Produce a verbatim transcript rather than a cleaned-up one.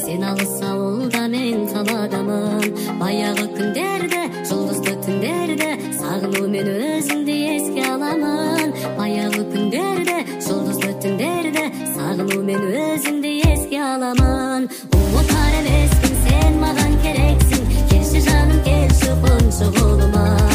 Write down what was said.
Сен алыс ауылда мен қаладамын. Баяғы күндерде, жұлдызды түндерде, сағынумен өзіңді еске аламын. Баяғы күндерде, жұлдызды түндерде, сағынумен өзіңді еске аламын. Ұмытар емеспін, сен маған керексің. Келші жаным, келші қоншы қолыма.